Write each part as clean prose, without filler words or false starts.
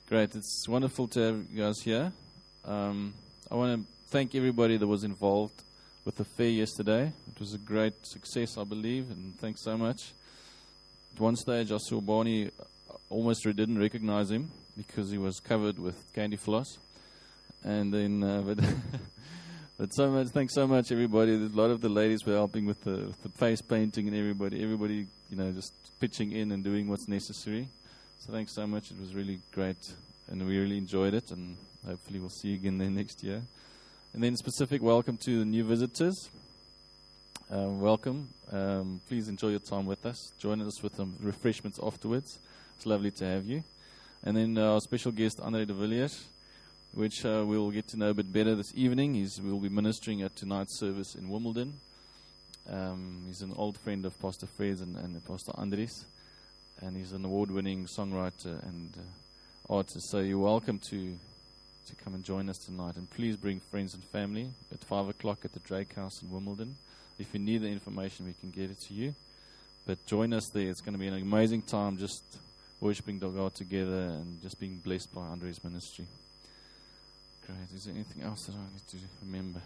Great. It's wonderful to have you guys here. I want to thank everybody that was involved with the fair yesterday. It was a great success, I believe, and thanks so much. At one stage, I saw Barney, almost didn't recognize him because he was covered with candy floss. And then, but so much, thanks so much, everybody. A lot of the ladies were helping with the face painting, and everybody, just pitching in and doing what's necessary. So thanks so much. It was really great, and we really enjoyed it, and hopefully we'll see you again there next year. And then specific welcome to the new visitors. Welcome. Please enjoy your time with us. Join us with some refreshments afterwards. It's lovely to have you. And then our special guest, Andre de Villiers, which we'll get to know a bit better this evening. We'll be ministering at tonight's service in Wimbledon. He's an old friend of Pastor Fred's and Pastor Andres. And he's an award-winning songwriter and artist. So you're welcome to come and join us tonight. And please bring friends and family at 5 o'clock at the Drake House in Wimbledon. If you need the information, we can get it to you. But join us there. It's going to be an amazing time just worshiping God together and just being blessed by Andre's ministry. Great. Is there anything else that I need to remember?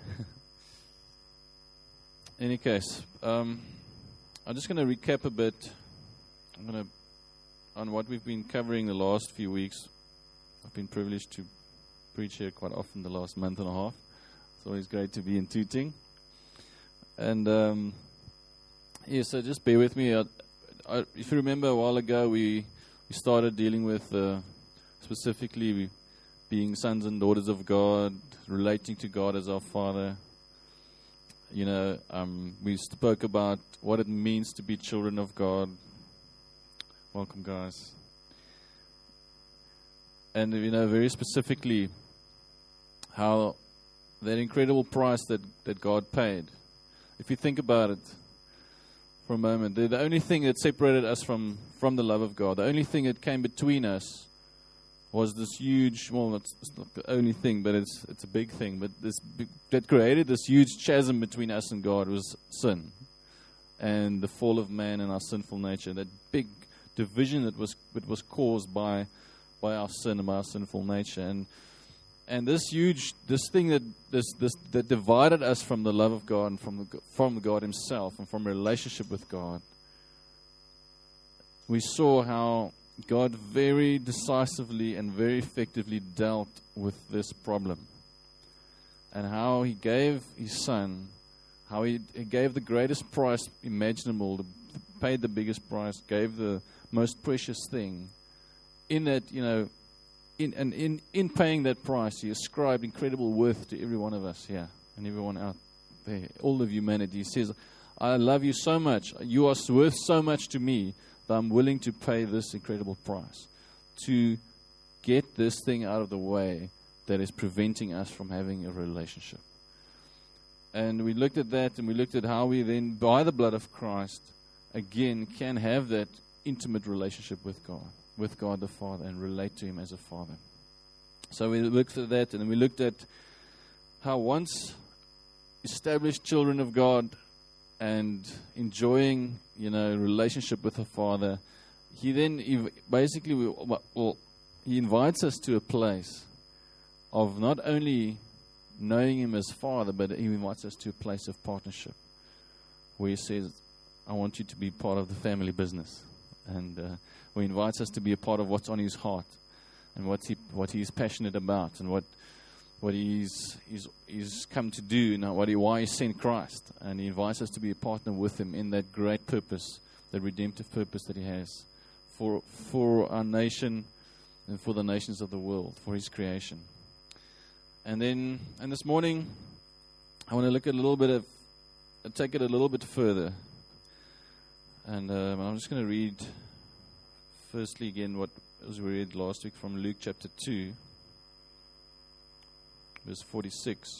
In any case, I'm just going to recap a bit. On what we've been covering the last few weeks. I've been privileged to preach here quite often the last month and a half. It's always great to be in Tooting. And so just bear with me. If you remember a while ago, we started dealing with specifically being sons and daughters of God, relating to God as our Father. We spoke about what it means to be children of God. Welcome, guys. And, very specifically, how that incredible price that God paid. If you think about it for a moment, the only thing that separated us from the love of God, the only thing that came between us was this huge, it's not the only thing, but it's a big thing, but that created this huge chasm between us and God was sin and the fall of man and our sinful nature, that big division that was caused by our sin and by our sinful nature, and this thing that divided us from the love of God and from God Himself and from a relationship with God. We saw how God very decisively and very effectively dealt with this problem, and how He gave His Son, how He gave the greatest price imaginable, paid the biggest price, gave the most precious thing. In that, in paying that price, He ascribed incredible worth to every one of us here and everyone out there, all of humanity. He says, I love you so much, you are worth so much to me that I'm willing to pay this incredible price to get this thing out of the way that is preventing us from having a relationship. And we looked at that, and we looked at how we then, by the blood of Christ, again can have that intimate relationship with God the Father, and relate to Him as a Father. So we looked at that, and then we looked at how once established children of God and enjoying, relationship with the Father, He then basically, He invites us to a place of not only knowing Him as Father, but He invites us to a place of partnership, where He says, I want you to be part of the family business. And He invites us to be a part of what's on His heart, and what He's passionate about, and what He's come to do, and why He sent Christ. And He invites us to be a partner with Him in that great purpose, that redemptive purpose that He has for our nation and for the nations of the world, for His creation. And this morning, I want to look at take it a little bit further. And I'm just going to read, firstly, again, what was read last week from Luke chapter 2, verse 46.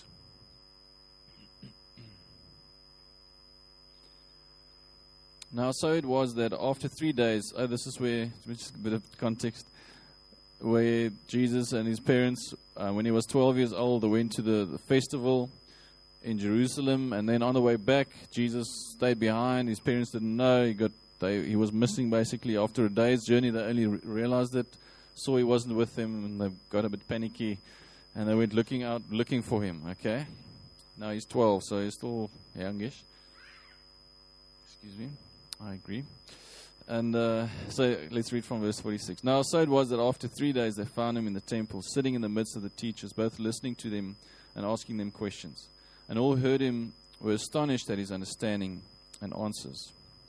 Now, so it was that after 3 days, this is where, just a bit of context, where Jesus and His parents, when He was 12 years old, they went to the festival in Jerusalem, and then on the way back, Jesus stayed behind. His parents didn't know. He was missing basically after a day's journey. They only realized it saw he wasn't with them, and they got a bit panicky, and they went looking for him, okay? Now he's 12, so he's still youngish. Excuse me. I agree. And so let's read from verse 46. Now so it was that after 3 days they found him in the temple, sitting in the midst of the teachers, both listening to them and asking them questions. And all who heard him were astonished at his understanding and answers.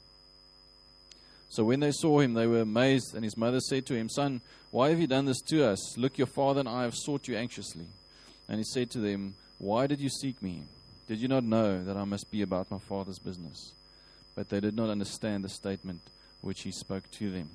So when they saw him, they were amazed, and his mother said to him, Son, why have you done this to us? Look, your father and I have sought you anxiously. And he said to them, Why did you seek me? Did you not know that I must be about my father's business? But they did not understand the statement which he spoke to them.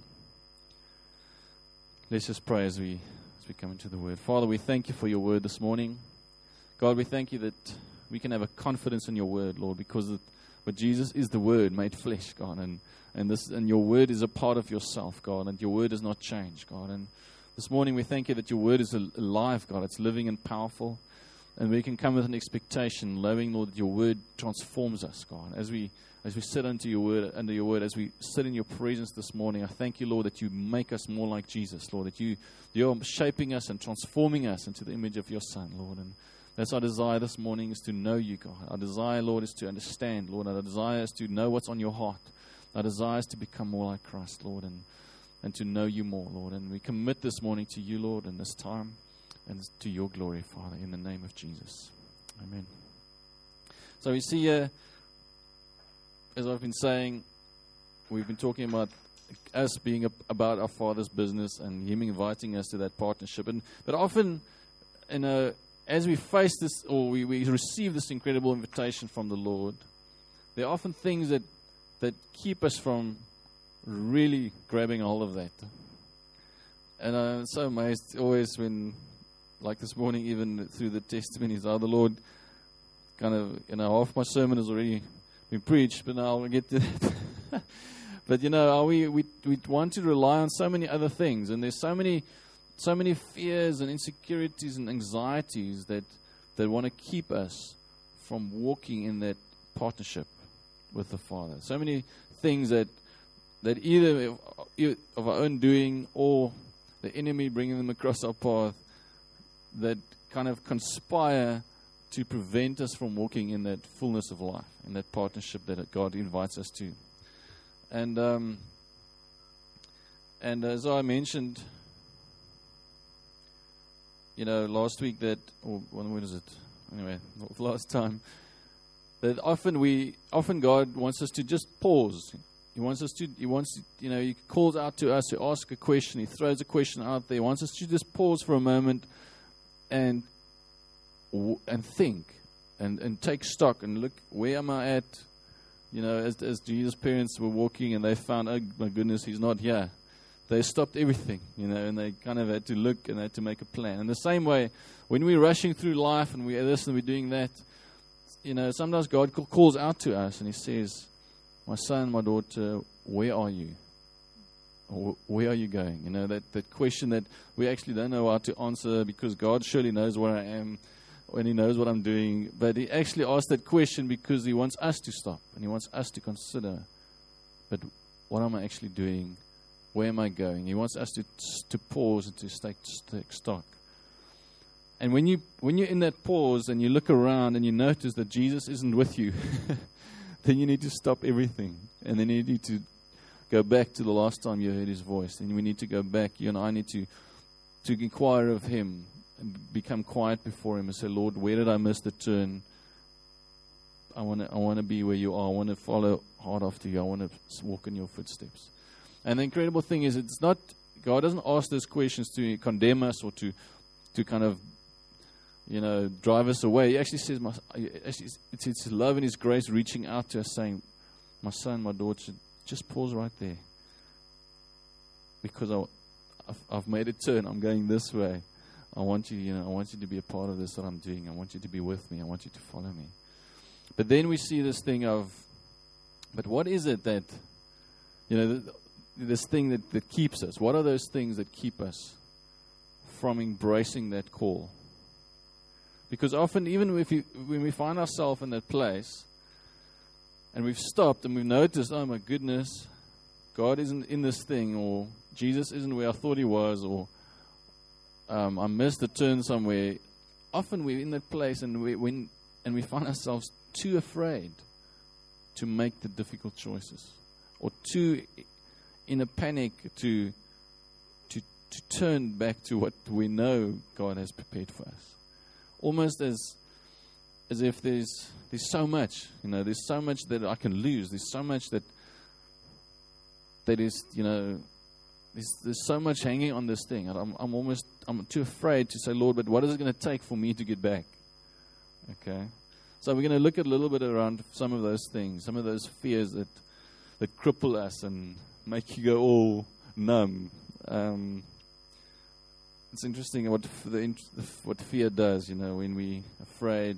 Let's just pray as we come into the word. Father, we thank you for your word this morning. God, we thank you that we can have a confidence in your word, Lord, because but Jesus is the word made flesh, God, and your word is a part of yourself, God, and your word does not change, God. And this morning we thank you that your word is alive, God. It's living and powerful, and we can come with an expectation, knowing, Lord, that your word transforms us, God. As we sit under your word, as we sit in your presence this morning, I thank you, Lord, that you make us more like Jesus, Lord, that you're shaping us and transforming us into the image of your Son, Lord. And that's our desire this morning, is to know you, God. Our desire, Lord, is to understand, Lord. Our desire is to know what's on your heart. Our desire is to become more like Christ, Lord, and to know you more, Lord. And we commit this morning to you, Lord, in this time, and to your glory, Father, in the name of Jesus. Amen. So we see here, as I've been saying, we've been talking about us being about our Father's business and him inviting us to that partnership. But often, as we face this, or we receive this incredible invitation from the Lord, there are often things that keep us from really grabbing a hold of that. And I'm so amazed always when, like this morning, even through the testimonies, how the Lord kind of, half my sermon has already been preached, but now I'll get to that. But we want to rely on so many other things, and there's so many fears and insecurities and anxieties that want to keep us from walking in that partnership with the Father. So many things that either of our own doing or the enemy bringing them across our path that kind of conspire to prevent us from walking in that fullness of life, in that partnership that God invites us to. And as I mentioned, last week when is it? Anyway, last time, that often God wants us to just pause. He calls out to us to ask a question. He throws a question out there. He wants us to just pause for a moment and think and take stock and look, where am I at? As Jesus' parents were walking and they found, oh my goodness, he's not here. They stopped everything, and they kind of had to look and they had to make a plan. In the same way, when we're rushing through life and we're this and we're doing that, sometimes God calls out to us and he says, my son, my daughter, where are you? Or where are you going? That question that we actually don't know how to answer, because God surely knows where I am and he knows what I'm doing. But he actually asked that question because he wants us to stop and he wants us to consider, but what am I actually doing? Where am I going? He wants us to pause and to take stock. And when you're in that pause and you look around and you notice that Jesus isn't with you, then you need to stop everything. And then you need to go back to the last time you heard his voice. And we need to go back. You and I need to inquire of him and become quiet before him and say, Lord, where did I miss the turn? I want to be where you are. I want to follow hard after you. I want to walk in your footsteps. And the incredible thing is, it's not, God doesn't ask those questions to condemn us or to kind of, drive us away. He actually says, it's his love and his grace reaching out to us, saying, my son, my daughter, just pause right there. Because I've made a turn. I'm going this way. I want you, I want you to be a part of this that I'm doing. I want you to be with me. I want you to follow me. But then we see this thing of, but what is it that, this thing that keeps us? What are those things that keep us from embracing that call? Because often, even when we find ourselves in that place, and we've stopped and we've noticed, oh my goodness, God isn't in this thing, or Jesus isn't where I thought he was, or I missed the turn somewhere. Often we're in that place and we find ourselves too afraid to make the difficult choices, or too in a panic to turn back to what we know God has prepared for us. Almost as if there's so much, there's so much that I can lose. There's so much that is, there's so much hanging on this thing. And I'm too afraid to say, Lord, but what is it going to take for me to get back? Okay. So we're going to look at a little bit around some of those things, some of those fears that cripple us and make you go all numb. It's interesting what fear does, when we're afraid.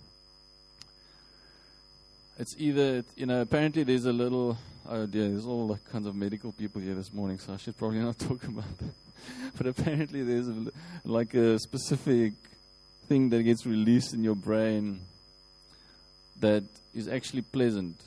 It's either, apparently there's a little, oh dear, there's all kinds of medical people here this morning, so I should probably not talk about that. But apparently there's a specific thing that gets released in your brain that is actually pleasant.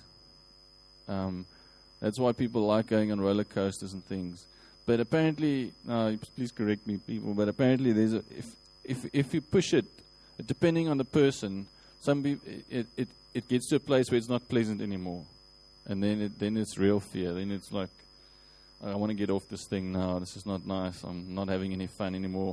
That's why people like going on roller coasters and things. But apparently, please correct me, people. But apparently, if you push it, depending on the person, some people it gets to a place where it's not pleasant anymore, and then it's real fear. Then it's like, I want to get off this thing now. This is not nice. I'm not having any fun anymore.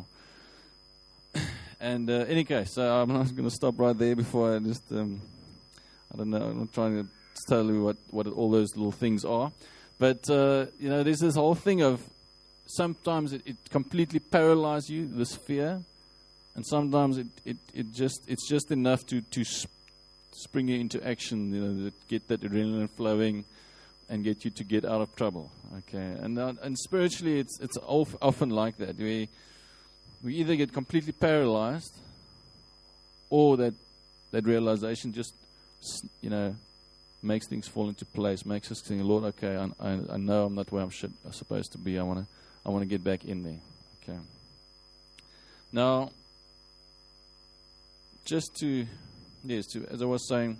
And in any case, so I'm not going to stop right there before I just I don't know. I'm not trying to tell you what all those little things are, but there's this whole thing of. Sometimes it completely paralyzes you, this fear, and sometimes it's just enough to spring you into action, get that adrenaline flowing, and get you to get out of trouble. Okay, and spiritually, it's often like that. We either get completely paralyzed, or that realization just makes things fall into place, makes us think, Lord, okay, I know I'm not where I'm supposed to be. I want to get back in there. Okay. Now, as I was saying,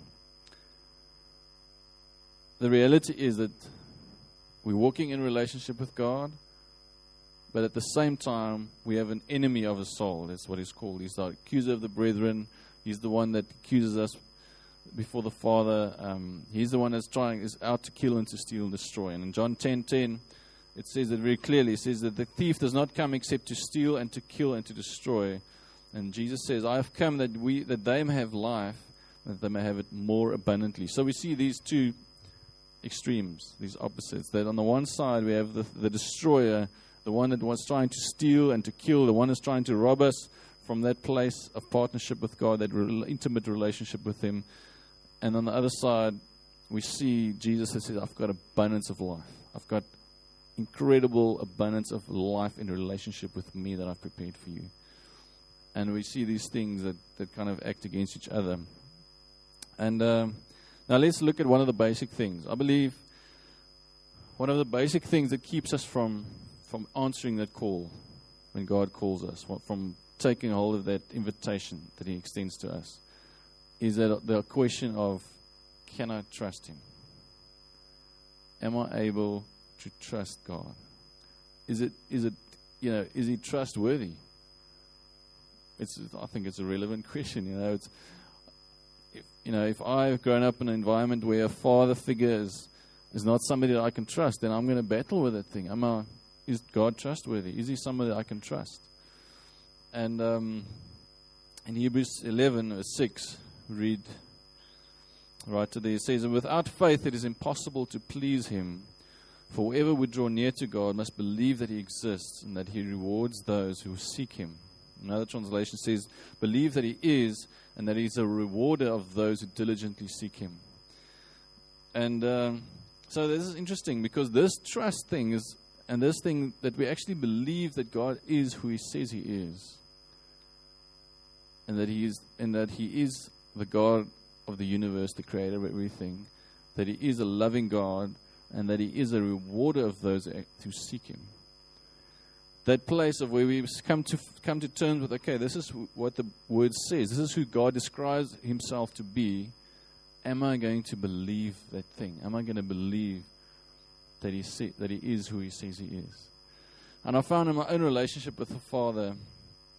the reality is that we're walking in relationship with God, but at the same time, we have an enemy of a soul. That's what he's called. He's the accuser of the brethren. He's the one that accuses us before the Father. He's the one is out to kill and to steal and destroy. And in John 10:10, it says it very clearly. It says that the thief does not come except to steal and to kill and to destroy. And Jesus says, I have come that they may have life, that they may have it more abundantly. So we see these two extremes, these opposites. That on the one side we have the destroyer, the one that was trying to steal and to kill, the one who's trying to rob us from that place of partnership with God, that intimate relationship with Him. And on the other side, we see Jesus that says, I've got abundance of life. I've got incredible abundance of life in relationship with me that I've prepared for you. And we see these things that kind of act against each other. And now let's look at one of the basic things. I believe one of the basic things that keeps us from answering that call when God calls us, from taking hold of that invitation that He extends to us, is that the question of, can I trust Him? Am I able to trust God? Is He trustworthy? I think it's a relevant question. If I've grown up in an environment where a father figure is not somebody that I can trust, then I'm going to battle with that thing. Is God trustworthy? Is He somebody that I can trust? And in Hebrews 11, verse 6, we read right to there, it says, and without faith it is impossible to please Him. For whoever would draw near to God must believe that He exists and that He rewards those who seek Him. Another translation says, believe that He is and that He's a rewarder of those who diligently seek Him. And so this is interesting, because this trust thing is, and this thing that we actually believe that God is who He says He is, and that He is the God of the universe, the creator of everything, that He is a loving God, and that He is a rewarder of those who seek Him. That place of where we come to terms with, okay, this is what the Word says. This is who God describes Himself to be. Am I going to believe that thing? Am I going to believe that He is who He says He is? And I found in my own relationship with the Father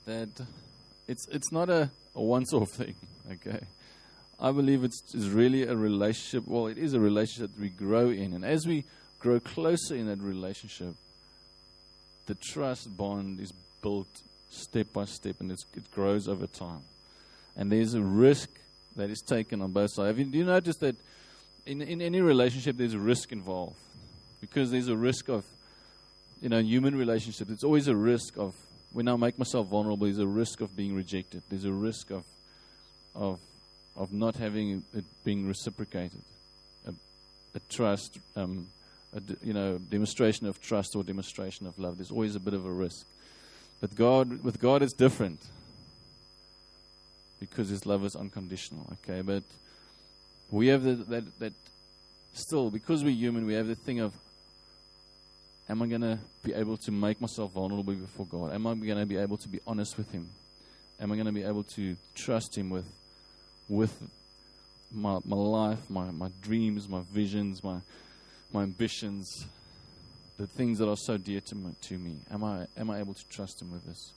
that it's not a once-off thing, okay? I believe it's really a relationship. Well, it is a relationship that we grow in. And as we grow closer in that relationship, the trust bond is built step by step, and it grows over time. And there's a risk that is taken on both sides. Do you notice that in any relationship there's a risk involved? Because there's a risk of, human relationships, it's always a risk of, when I make myself vulnerable, there's a risk of being rejected. There's a risk of not having it being reciprocated. A trust, demonstration of trust or demonstration of love. There's always a bit of a risk. But with God it's different, because His love is unconditional. Okay, but we have that still, because we're human, we have the thing of, am I going to be able to make myself vulnerable before God? Am I going to be able to be honest with Him? Am I going to be able to trust Him with my life, my dreams, my visions, my ambitions, the things that are so dear to me? Am I able to trust Him with this?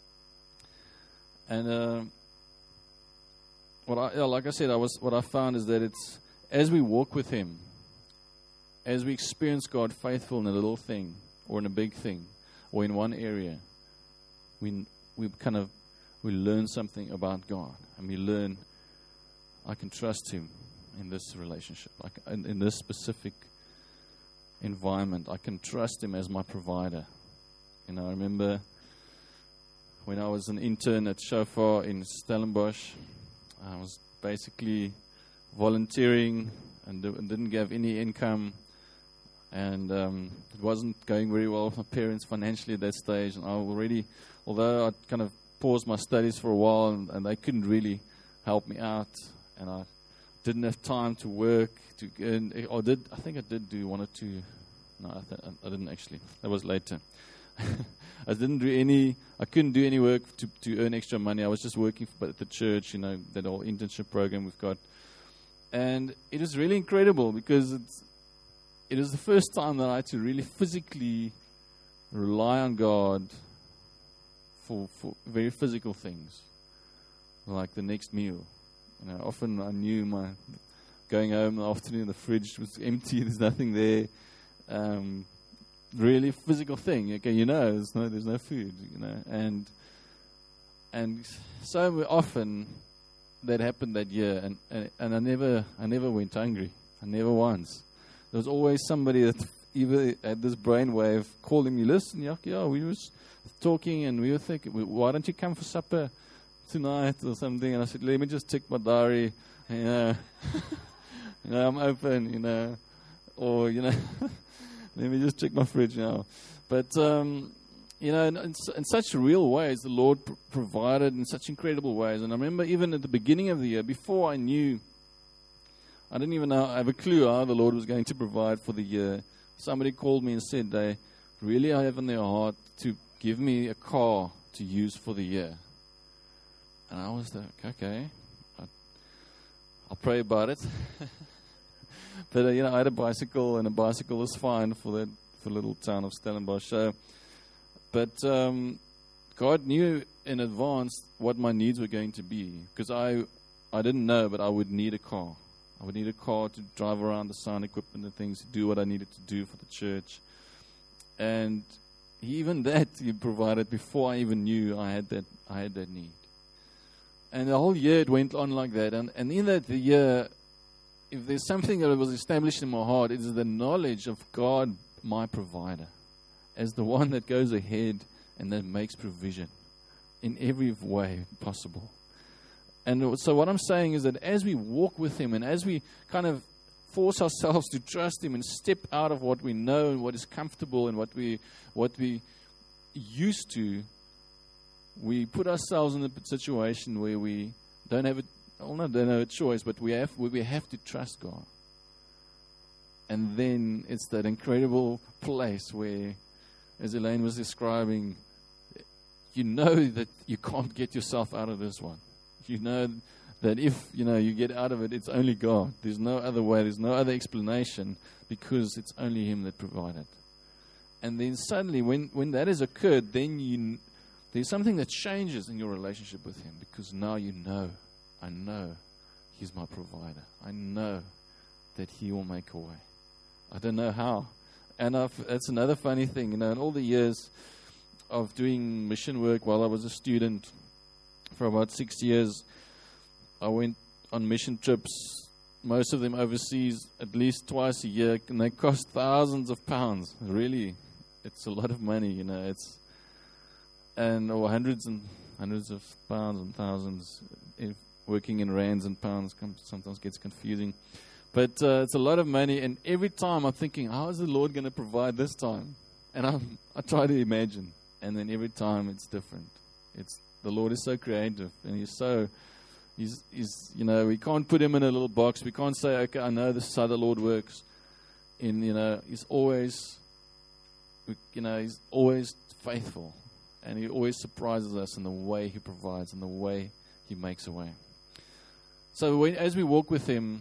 And like I said, what I found is that it's, as we walk with Him, as we experience God faithful in a little thing or in a big thing or in one area, we learn something about God, and we learn, I can trust Him in this relationship, in this specific environment. I can trust Him as my provider. I remember when I was an intern at Shofar in Stellenbosch, I was basically volunteering and didn't have any income. And it wasn't going very well with my parents financially at that stage. And although I'd kind of paused my studies for a while, and they couldn't really help me out, and I didn't have time to work to earn. I think I did do one or two. No, I didn't actually. That was later. I couldn't do any work to earn extra money. I was just working at the church, that whole internship program we've got. And it was really incredible, because it was the first time that I had to really physically rely on God for very physical things, like the next meal. Often I knew going home in the afternoon, the fridge was empty, there's nothing there. Really physical thing. Okay, there's no food, and so often that happened that year, and I never went hungry. I never once. There was always somebody that either had this brainwave calling me, listen, we were talking and we were thinking, why don't you come for supper tonight or something? And I said, let me just check my diary, I'm open, or, let me just check my fridge now. But, in such real ways, the Lord provided in such incredible ways. And I remember even at the beginning of the year, before I knew, I didn't even have a clue how the Lord was going to provide for the year. Somebody called me and said they really have in their heart to give me a car to use for the year. And I was like, okay, I'll pray about it. But, I had a bicycle, and a bicycle was fine for the little town of Stellenbosch. But God knew in advance what my needs were going to be, because I didn't know, but I would need a car. I would need a car to drive around the sound equipment and things, to do what I needed to do for the church. And even that He provided before I even knew I had that need. And the whole year it went on like that. And in that year, if there's something that was established in my heart, it is the knowledge of God, my provider, as the one that goes ahead and that makes provision in every way possible. And so what I'm saying is that as we walk with Him, and as we kind of force ourselves to trust Him and step out of what we know and what is comfortable and what we used to, we put ourselves in a situation where we don't have a choice, but we have to trust God. And then it's that incredible place where, as Elaine was describing, that you can't get yourself out of this one. You know that if you get out of it, it's only God. There's no other way. There's no other explanation, because it's only Him that provided. And then suddenly, when that has occurred, then there's something that changes in your relationship with Him, because now I know He's my provider. I know that He will make a way. I don't know how. And that's another funny thing, in all the years of doing mission work while I was a student, for about 6 years, I went on mission trips, most of them overseas, at least twice a year, and they cost thousands of pounds. Really, it's a lot of money, or hundreds of pounds and thousands. Working in rands and pounds sometimes gets confusing. But it's a lot of money, and every time I'm thinking, how is the Lord going to provide this time? And I try to imagine, and then every time it's different. The Lord is so creative, and He's we can't put Him in a little box. We can't say, okay, I know this is how the Lord works. He's always faithful, and He always surprises us in the way He provides and the way He makes a way. So as we walk with Him,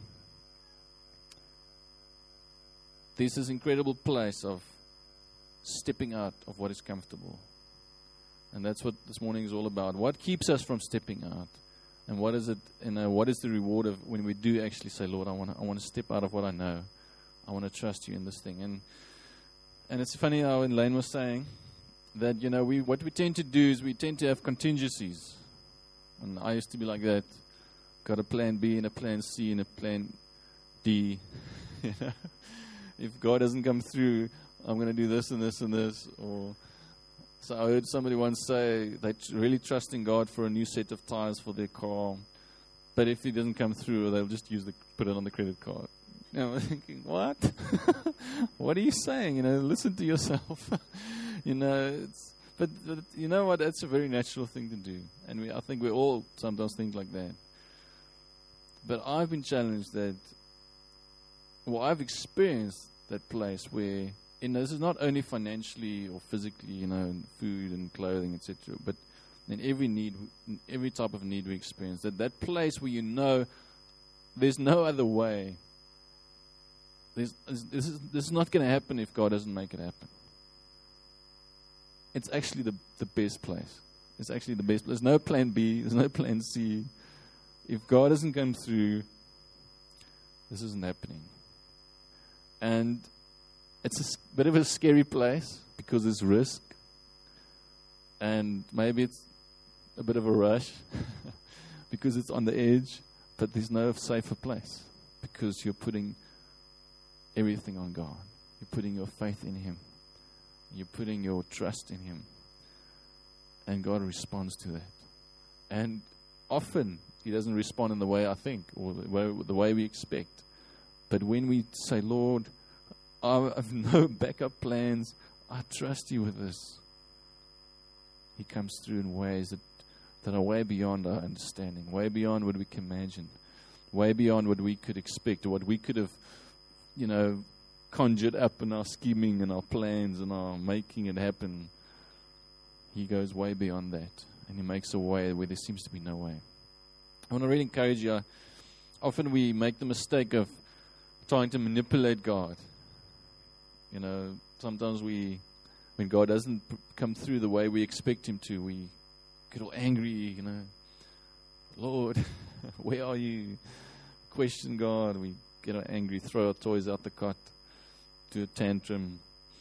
there's this incredible place of stepping out of what is comfortable. And that's what this morning is all about. What keeps us from stepping out? And what is it? What is the reward of when we do actually say, Lord, I want to step out of what I know. I want to trust You in this thing. And it's funny how Lane was saying that what we tend to do is we tend to have contingencies. And I used to be like that. Got a plan B and a plan C and a plan D. If God doesn't come through, I'm going to do this and this and this. So I heard somebody once say they really trust in God for a new set of tires for their car, but if He doesn't come through, they'll just put it on the credit card. I'm thinking, what? What are you saying? Listen to yourself. But you know what? That's a very natural thing to do, and I think we all sometimes think like that. But I've been challenged I've experienced that place where, this is not only financially or physically, food and clothing, etc., but in every type of need we experience, that place where there's no other way. This is not going to happen if God doesn't make it happen. It's actually the best place. It's actually the best place. There's no plan B. There's no plan C. If God doesn't come through, this isn't happening. And it's a bit of a scary place because there's risk. And maybe it's a bit of a rush because it's on the edge. But there's no safer place because you're putting everything on God. You're putting your faith in Him. You're putting your trust in Him. And God responds to that. And often He doesn't respond in the way I think or the way we expect. But when we say, Lord, I have no backup plans, I trust You with this, He comes through in ways that are way beyond our understanding, way beyond what we can imagine, way beyond what we could expect or what we could have, conjured up in our scheming and our plans and our making it happen. He goes way beyond that, and He makes a way where there seems to be no way. I want to really encourage you. Often we make the mistake of trying to manipulate God. Sometimes when God doesn't come through the way we expect Him to, we get all angry, Lord, where are You? Question God. We get all angry, throw our toys out the cot, do a tantrum.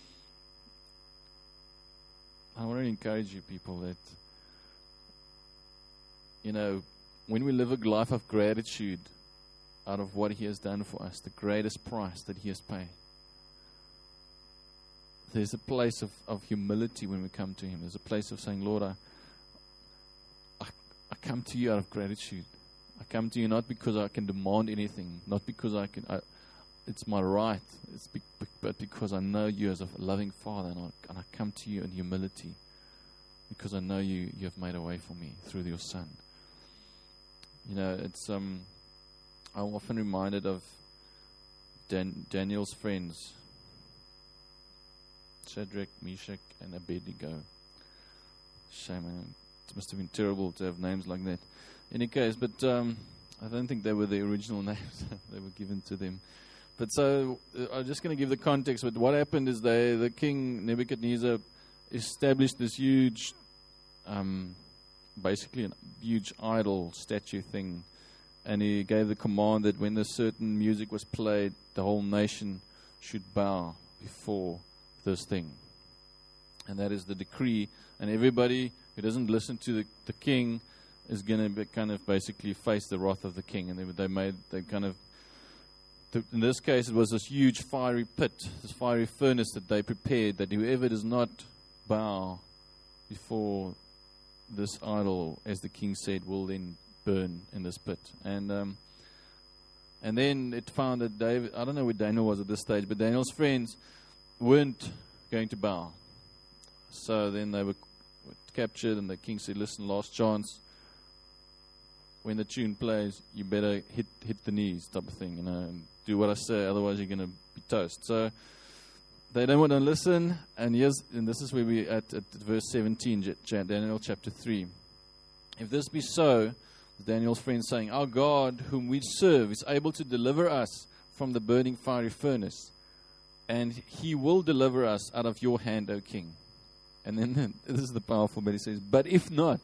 I want to encourage you people that, when we live a life of gratitude out of what He has done for us, the greatest price that He has paid, there's a place of humility when we come to Him. There's a place of saying, Lord, I come to You out of gratitude. I come to You not because I can demand anything, not because it's my right, but because I know You as a loving Father, and I come to You in humility because I know You have made a way for me through Your Son. I'm often reminded of Daniel's friends, Shadrach, Meshach, and Abednego. Shame, it must have been terrible to have names like that. In any case, but I don't think they were the original names. They were given to them. But so, I'm just going to give the context. But what happened is the king, Nebuchadnezzar, established this huge basically a huge idol statue thing. And he gave the command that when a certain music was played, the whole nation should bow before this thing. And that is the decree. And everybody who doesn't listen to the king is going to kind of basically face the wrath of the king. And in this case, it was this huge fiery pit, this fiery furnace that they prepared, that whoever does not bow before this idol, as the king said, will then burn in this pit. And then it found that David, I don't know where Daniel was at this stage, but Daniel's friends weren't going to bow. So then they were captured, and the king said, listen, last chance. When the tune plays, you better hit the knees, type of thing, and do what I say, otherwise you're going to be toast. So they don't want to listen, and this is where we're at verse 17, Daniel chapter 3. If this be so, Daniel's friend saying, our God, whom we serve, is able to deliver us from the burning fiery furnace, and he will deliver us out of your hand, O king. And then this is the powerful bit. He says, but if not,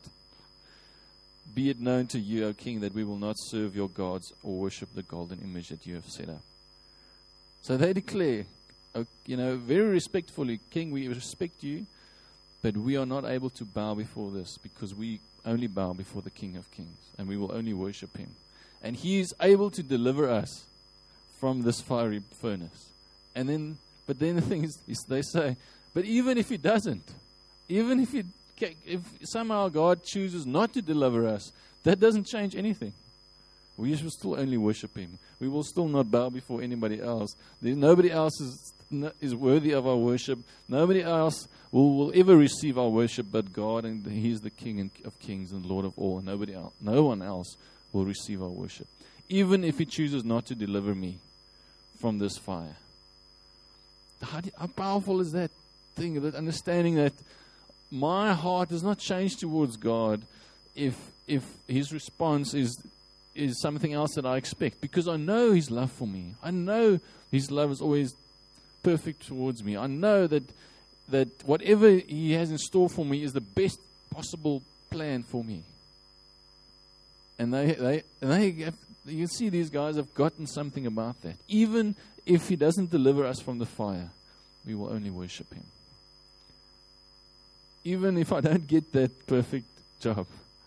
be it known to you, O king, that we will not serve your gods or worship the golden image that you have set up. So they declare, very respectfully, king, we respect you, but we are not able to bow before this, because we only bow before the King of Kings, and we will only worship him. And he is able to deliver us from this fiery furnace. But then the thing is they say, but even if he doesn't, even if somehow God chooses not to deliver us, that doesn't change anything. We will still only worship him. We will still not bow before anybody else. Nobody else is worthy of our worship. Nobody else will ever receive our worship but God, and he is the King of Kings and Lord of all. And no one else will receive our worship, even if he chooses not to deliver me from this fire. How powerful is that thing, that understanding that my heart does not change towards God if his response is something else that I expect, because I know his love for me. I know his love is always perfect towards me. I know that whatever he has in store for me is the best possible plan for me. And you see these guys have gotten something about that. Even if he doesn't deliver us from the fire, we will only worship him. Even if I don't get that perfect job,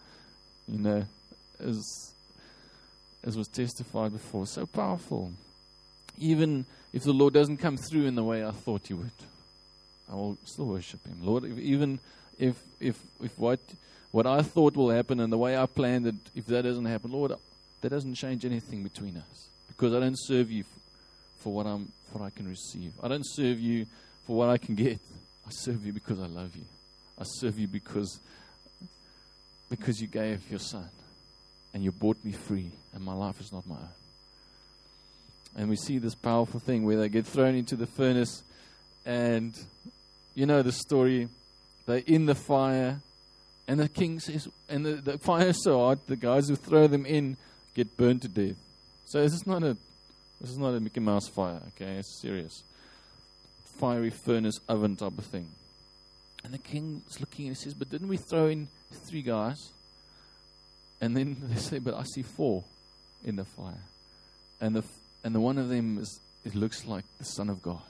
as was testified before, so powerful. Even if the Lord doesn't come through in the way I thought he would, I will still worship him. Lord, even if what I thought will happen and the way I planned it, if that doesn't happen, Lord, that doesn't change anything between us, because I don't serve you for what I can receive. I don't serve you for what I can get. I serve you because I love you. I serve you because you gave your son and you bought me free, and my life is not my own. And we see this powerful thing where they get thrown into the furnace, and you know the story. They're in the fire, and the king says, and the fire is so hot, the guys who throw them in get burned to death. So this is not a Mickey Mouse fire, okay? It's serious. Fiery furnace oven type of thing. And the king is looking and he says, but didn't we throw in 3 guys? And then they say, but I see 4 in the fire. And the one of them it looks like the Son of God.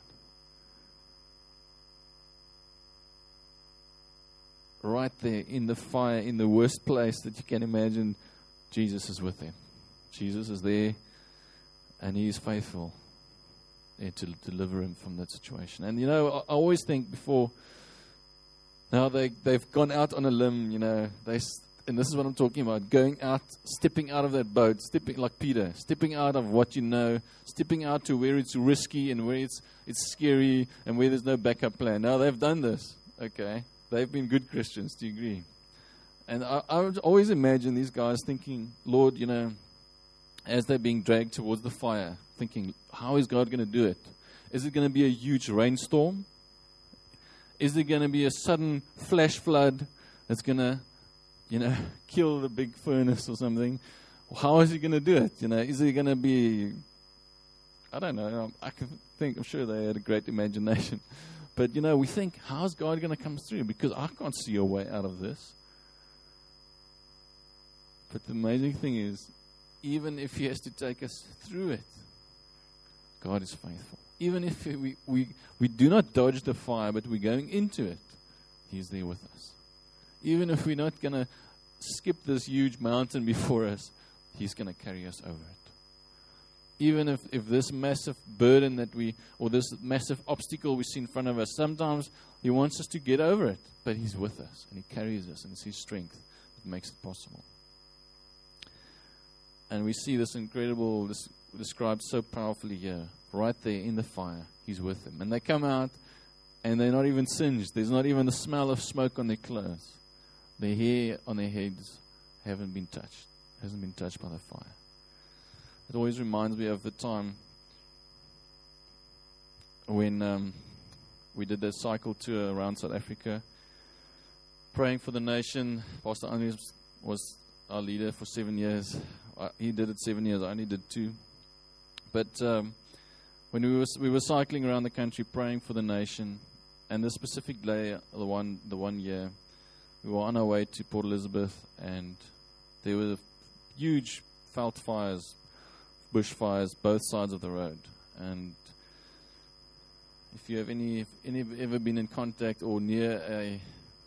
Right there in the fire, in the worst place that you can imagine, Jesus is with them. Jesus is there, and he is faithful to deliver him from that situation. And I always think before, now they've gone out on a limb, and this is what I'm talking about, going out, stepping out of that boat, stepping like Peter, stepping out of what you know, stepping out to where it's risky and where it's scary and where there's no backup plan. Now they've done this, okay? They've been good Christians, do you agree? And I would always imagine these guys thinking, Lord, as they're being dragged towards the fire, thinking, how is God going to do it? Is it going to be a huge rainstorm? Is it going to be a sudden flash flood that's going to, kill the big furnace or something? How is he going to do it? Is it going to be, I don't know. I'm sure they had a great imagination. But, we think, how's God going to come through? Because I can't see a way out of this. But the amazing thing is, even if He has to take us through it, God is faithful. Even if we do not dodge the fire, but we're going into it, He's there with us. Even if we're not going to skip this huge mountain before us, He's going to carry us over it. Even if this massive burden or this massive obstacle we see in front of us, sometimes He wants us to get over it, but He's with us and He carries us, and it's His strength that makes it possible. And we see this incredible, described so powerfully here, right there in the fire. He's with them. And they come out, and they're not even singed. There's not even the smell of smoke on their clothes. Their hair on their heads hasn't been touched by the fire. It always reminds me of the time when we did the cycle tour around South Africa, praying for the nation. Pastor Andres was our leader for 7 years. He did it 7 years. I only did 2. But when we were cycling around the country praying for the nation, and the specific day, the one year, we were on our way to Port Elizabeth, and there were huge veld fires, bushfires, both sides of the road. And if you have ever been in contact or near a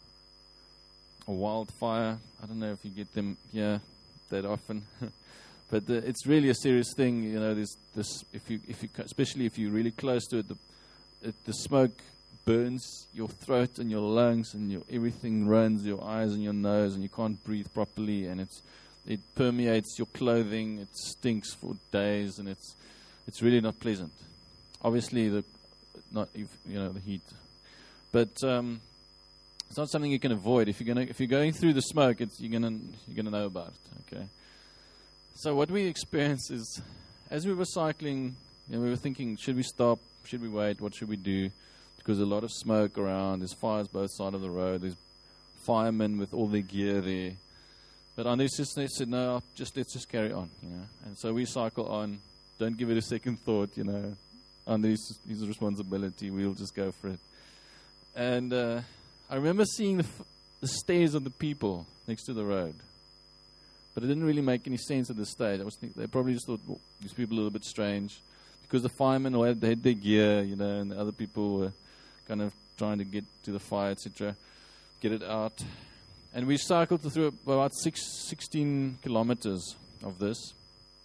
wildfire, I don't know if you get them here that often, but it's really a serious thing. You know, there's this. Especially if you're really close to it, the smoke burns your throat and your lungs, and everything runs your eyes and your nose, and you can't breathe properly, and it permeates your clothing. It stinks for days, and it's really not pleasant. Obviously, the heat, but it's not something you can avoid. If you're going through the smoke, you're gonna know about it. Okay. So what we experienced is, as we were cycling, we were thinking, should we stop? Should we wait? What should we do? Because a lot of smoke around. There's fires both sides of the road. There's firemen with all their gear there. But Andres just said, no, let's just carry on. And so we cycle on. Don't give it a second thought. Andres, his responsibility. We'll just go for it. And I remember seeing the stares of the people next to the road. But it didn't really make any sense at this stage. I was thinking they probably just thought, these people are a little bit strange. Because the firemen had their gear, and the other people were kind of trying to get to the fire, etc., get it out. And we cycled through about 16 kilometers of this.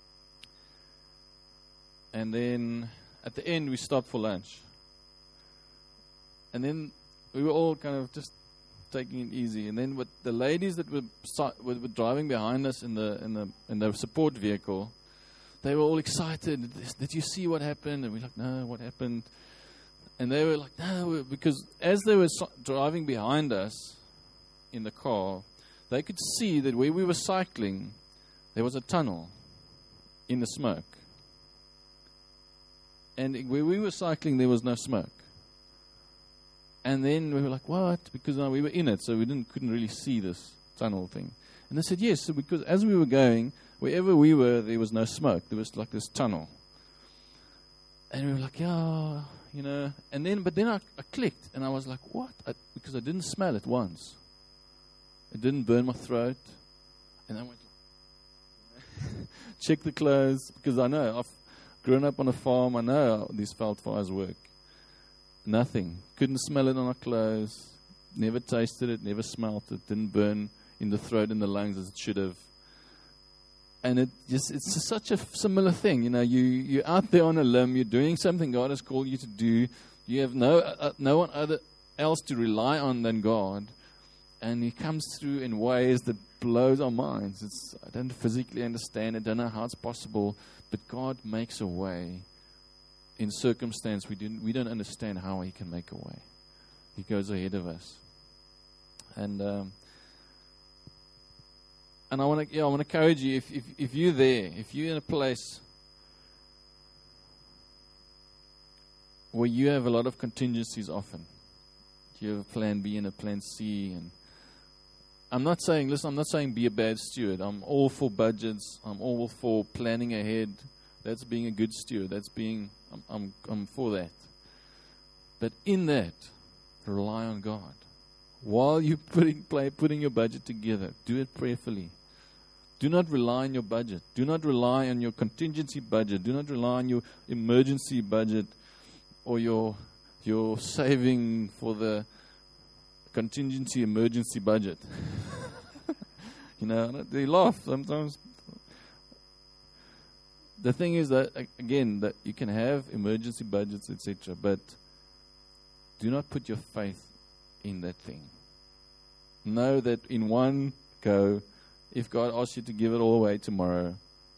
And then at the end, we stopped for lunch. And then we were all kind of just taking it easy. And then with the ladies that were driving behind us in the support vehicle, they were all excited. Did you see what happened? And we're like, no, what happened? And they were like, no, because as they were driving behind us in the car, they could see that where we were cycling, there was a tunnel in the smoke. And where we were cycling, there was no smoke. And then we were like, what? Because we were in it, so we couldn't really see this tunnel thing. And they said, yes, so because as we were going, wherever we were, there was no smoke. There was like this tunnel. And we were like, yeah, but then I clicked, and I was like, what? Because I didn't smell it once. It didn't burn my throat. And I went, check the clothes, because I know, I've grown up on a farm, I know how these veld fires work. Nothing. Couldn't smell it on our clothes. Never tasted it, never smelt it. Didn't burn in the throat and the lungs as it should have. And it's such a similar thing. You're out there on a limb, you're doing something God has called you to do. You have no one else to rely on than God. And He comes through in ways that blows our minds. I don't physically understand it, don't know how it's possible, but God makes a way in circumstance we don't understand how He can make a way. He goes ahead of us. And I want to encourage you, if you're there, if you're in a place where you have a lot of contingencies often, you have a plan B and a plan C, and I'm not saying be a bad steward. I'm all for budgets. I'm all for planning ahead. That's being a good steward. I'm for that. But in that, rely on God. While you're putting your budget together, do it prayerfully. Do not rely on your budget. Do not rely on your contingency budget. Do not rely on your emergency budget or your saving for the contingency emergency budget. They laugh sometimes. The thing is that, again, that you can have emergency budgets, etc., but do not put your faith in that thing. Know that in one go, if God asks you to give it all away tomorrow,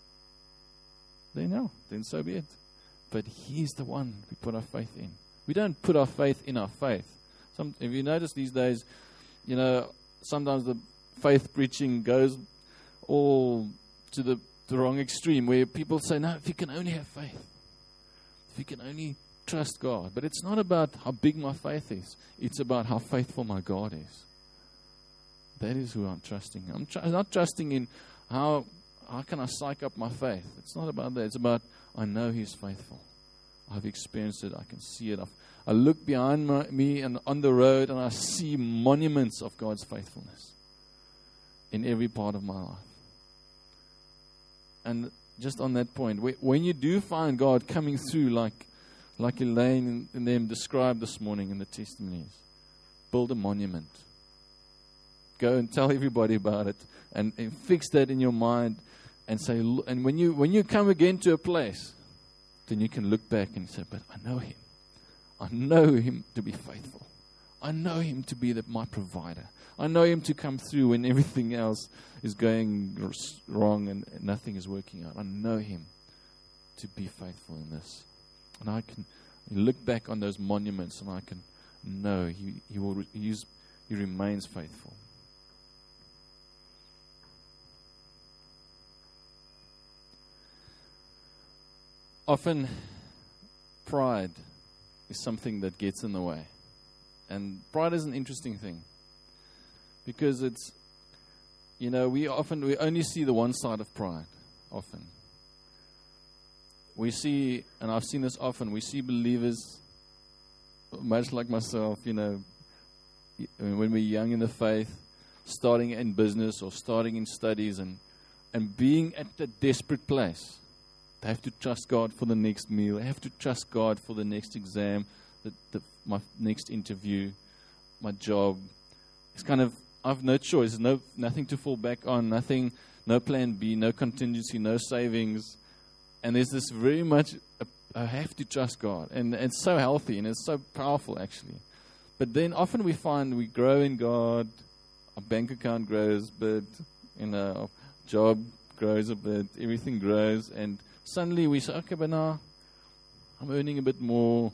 then so be it. But He's the one we put our faith in. We don't put our faith in our faith. If you notice these days, sometimes the faith preaching goes all to the wrong extreme, where people say, no, if you can only have faith, if you can only trust God. But it's not about how big my faith is. It's about how faithful my God is. That is who I'm trusting. I'm not trusting in how can I psych up my faith. It's not about that. It's about, I know He's faithful. I've experienced it. I can see it. I look behind me and on the road, and I see monuments of God's faithfulness in every part of my life. And just on that point, when you do find God coming through like Elaine and them described this morning in the testimonies, build a monument. Go and tell everybody about it, and fix that in your mind, and say. And when you come again to a place, then you can look back and say, "But I know Him. I know Him to be faithful. I know Him to be my provider. I know Him to come through when everything else is going wrong and nothing is working out. I know Him to be faithful in this, and I can look back on those monuments, and I can know He remains faithful." Often, pride is something that gets in the way. And pride is an interesting thing. Because it's, we only see the one side of pride, often. We see, and I've seen this often, we see believers, much like myself, when we're young in the faith, starting in business or starting in studies and being at the desperate place. They have to trust God for the next meal. They have to trust God for the next exam, my next interview, my job. It's kind of, I've no choice. There's nothing to fall back on, no plan B, no contingency, no savings. And there's this very much, I have to trust God. And it's so healthy and it's so powerful, actually. But then often we find we grow in God, our bank account grows a bit, our job grows a bit, everything grows, and suddenly we say, okay, but now I'm earning a bit more.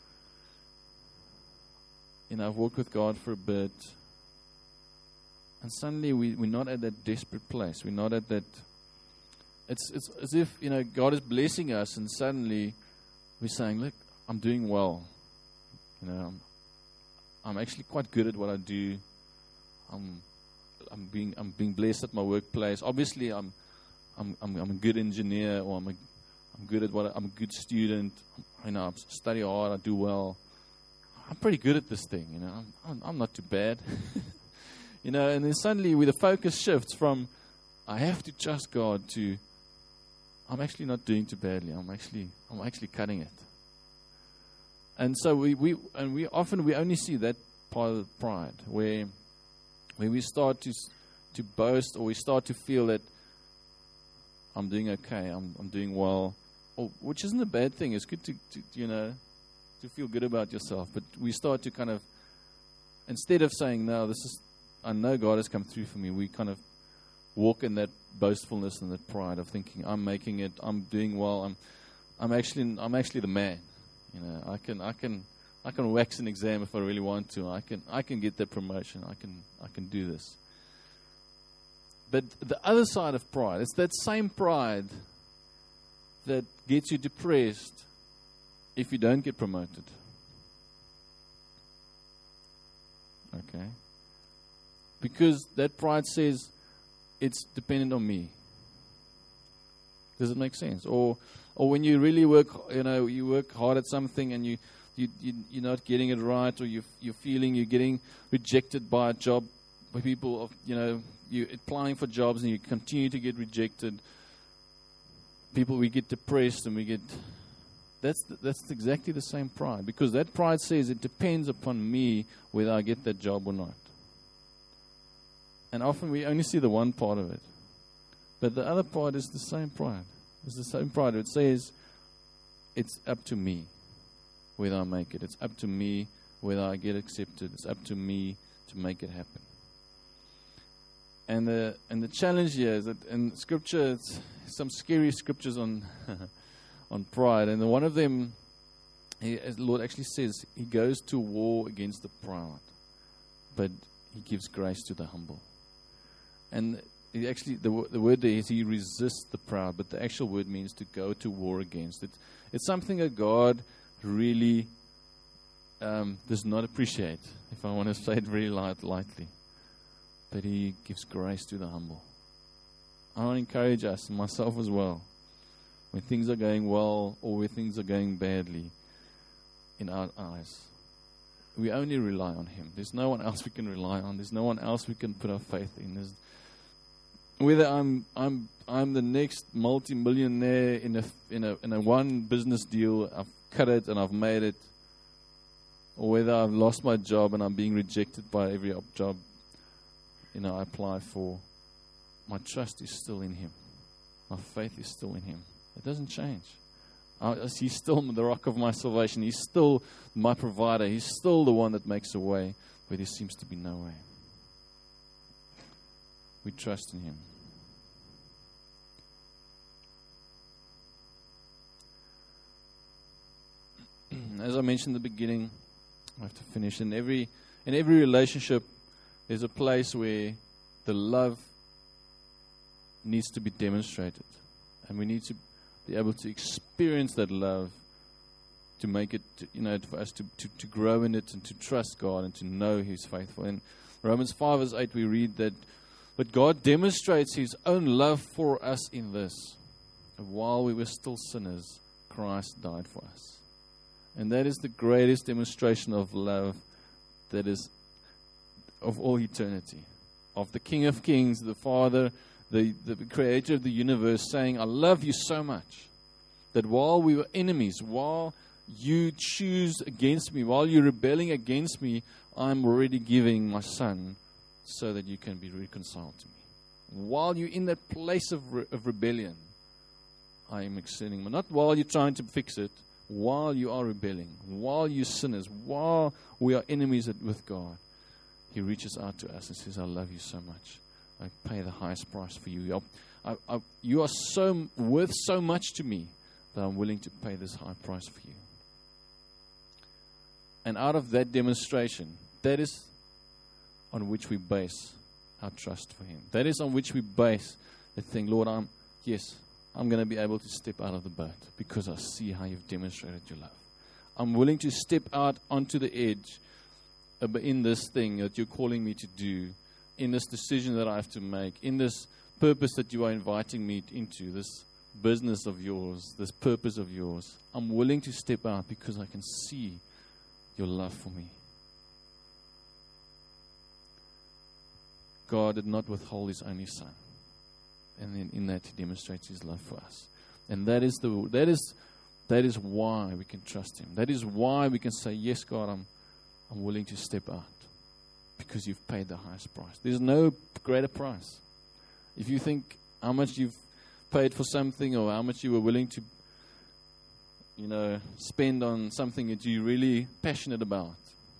I've walked with God for a bit. And suddenly we're not at that desperate place. We're not at that. It's as if, God is blessing us, and suddenly we're saying, look, I'm doing well. I'm actually quite good at what I do. I'm being blessed at my workplace. Obviously, I'm a good engineer, or I'm good at I'm a good student. I study hard. I do well. I'm pretty good at this thing. I'm not too bad. And then suddenly, the focus shifts from I have to trust God to I'm actually not doing too badly. I'm actually cutting it. And so we often only see that part of pride where we start to boast, or we start to feel that I'm doing okay, I'm doing well, which isn't a bad thing. It's good to feel good about yourself. But we start to kind of, instead of saying, no, I know God has come through for me, we kind of walk in that boastfulness and that pride of thinking, I'm making it, I'm doing well, I'm actually the man. I can wax an exam if I really want to. I can get that promotion. I can do this. But the other side of pride, it's that same pride that gets you depressed if you don't get promoted. Okay? Because that pride says it's dependent on me. Does it make sense? Or when you really work, you work hard at something and you're not getting it right, or you're feeling you're getting rejected by a job by people, you're applying for jobs and you continue to get rejected. We get depressed and we get... That's exactly the same pride. Because that pride says it depends upon me whether I get that job or not. And often we only see the one part of it. But the other part is the same pride. It's the same pride. It says, it's up to me whether I make it. It's up to me whether I get accepted. It's up to me to make it happen. And the challenge here is that in Scripture, it's some scary scriptures on on pride. And one of them, as the Lord actually says, He goes to war against the proud, but He gives grace to the humble. And He actually, the word there is He resists the proud, but the actual word means to go to war against it. It's something that God really does not appreciate, if I want to say it very lightly. But He gives grace to the humble. I want to encourage us, myself as well, when things are going well or when things are going badly in our eyes, we only rely on Him. There's no one else we can rely on. There's no one else we can put our faith in. Whether I'm the next multi-millionaire in a one business deal, I've cut it and I've made it, or whether I've lost my job and I'm being rejected by every job I apply for, my trust is still in Him. My faith is still in Him. It doesn't change. He's still the rock of my salvation. He's still my provider. He's still the one that makes a way where there seems to be no way. We trust in Him. As I mentioned in the beginning, I have to finish. In every relationship, there's a place where the love needs to be demonstrated. And we need to be able to experience that love to make it, for us to grow in it and to trust God and to know He's faithful. In Romans 5 verse 8 we read that, but God demonstrates His own love for us in this: while we were still sinners, Christ died for us. And that is the greatest demonstration of love that is of all eternity. Of the King of Kings, the Father, the Creator of the universe, saying, I love you so much that while we were enemies, while you choose against me, while you're rebelling against me, I'm already giving my Son so that you can be reconciled to me. While you're in that place of rebellion, I am extending. Not while you're trying to fix it, while you are rebelling, while you're sinners, while we are enemies with God, He reaches out to us and says, I love you so much. I pay the highest price for you. You are so worth so much to me that I'm willing to pay this high price for you. And out of that demonstration, that is on which we base our trust for Him. That is on which we base the thing, Lord, I'm going to be able to step out of the boat because I see how You've demonstrated Your love. I'm willing to step out onto the edge in this thing that You're calling me to do, in this decision that I have to make, in this purpose that You are inviting me into, this business of Yours, this purpose of Yours. I'm willing to step out because I can see Your love for me. God did not withhold His only Son. And then in that He demonstrates His love for us. And that is why we can trust Him. That is why we can say, yes, God, I'm willing to step out. Because You've paid the highest price. There's no greater price. If you think how much you've paid for something or how much you were willing to, spend on something that you're really passionate about,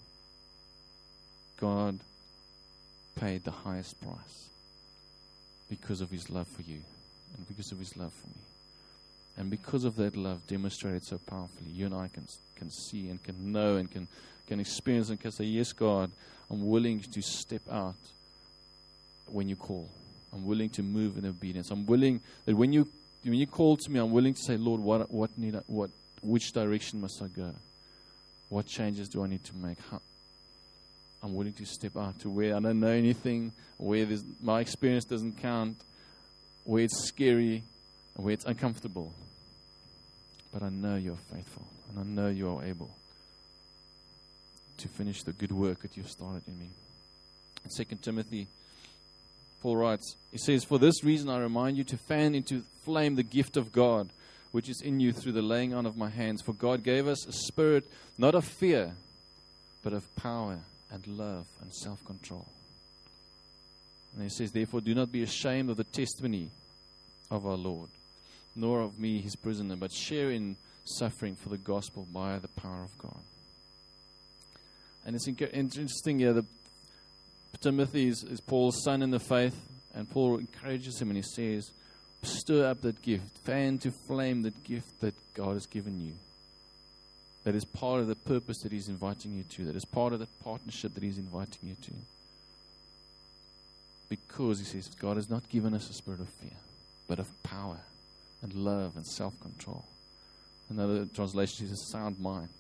God paid the highest price because of His love for you and because of His love for me. And because of that love demonstrated so powerfully, you and I can see and can know and can experience and can say, yes, God, I'm willing to step out when You call. I'm willing to move in obedience. I'm willing that when you call to me, I'm willing to say, Lord, which direction must I go? What changes do I need to make? I'm willing to step out to where I don't know anything, where my experience doesn't count, where it's scary, and where it's uncomfortable. But I know You're faithful, and I know You are able to finish the good work that You've started in me. In 2 Timothy Paul writes, he says, "For this reason I remind you to fan into flame the gift of God, which is in you through the laying on of my hands. For God gave us a spirit not of fear, but of power and love and self-control." And he says, "Therefore do not be ashamed of the testimony of our Lord, nor of me his prisoner, but share in suffering for the gospel by the power of God." And it's interesting here that Timothy is Paul's son in the faith, and Paul encourages him and he says, stir up that gift, fan to flame that gift that God has given you. That is part of the purpose that he's inviting you to. That is part of the partnership that he's inviting you to. Because, he says, God has not given us a spirit of fear, but of power and love and self-control. Another translation says a sound mind.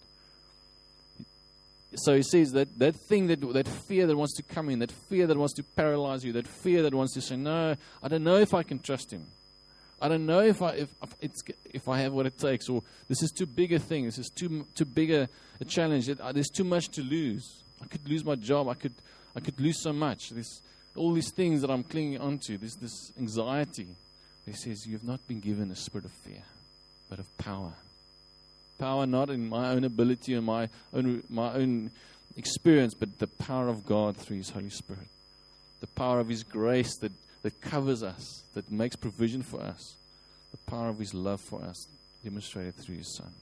So he says that thing, that fear that wants to come in, that fear that wants to paralyze you, that fear that wants to say, no, I don't know if I can trust him. I don't know if I have what it takes, or this is too big a thing, this is too big a challenge, there's too much to lose. I could lose my job, I could lose so much. There's all these things that I'm clinging onto, there's this anxiety. He says, you have not been given a spirit of fear, but of power. Power not in my own ability and my own experience, but the power of God through His Holy Spirit. The power of His grace that covers us, that makes provision for us. The power of His love for us, demonstrated through His Son.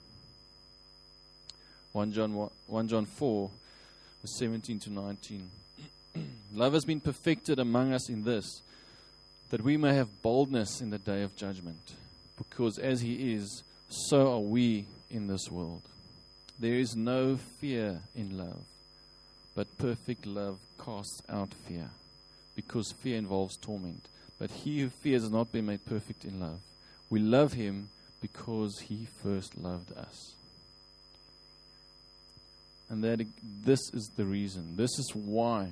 1 John 4, verse 17 to 19. Love has been perfected among us in this, that we may have boldness in the day of judgment. Because as He is, so are we in this world. There is no fear in love, but perfect love casts out fear, because fear involves torment. But he who fears has not been made perfect in love. We love Him because He first loved us. And this is the reason. This is why.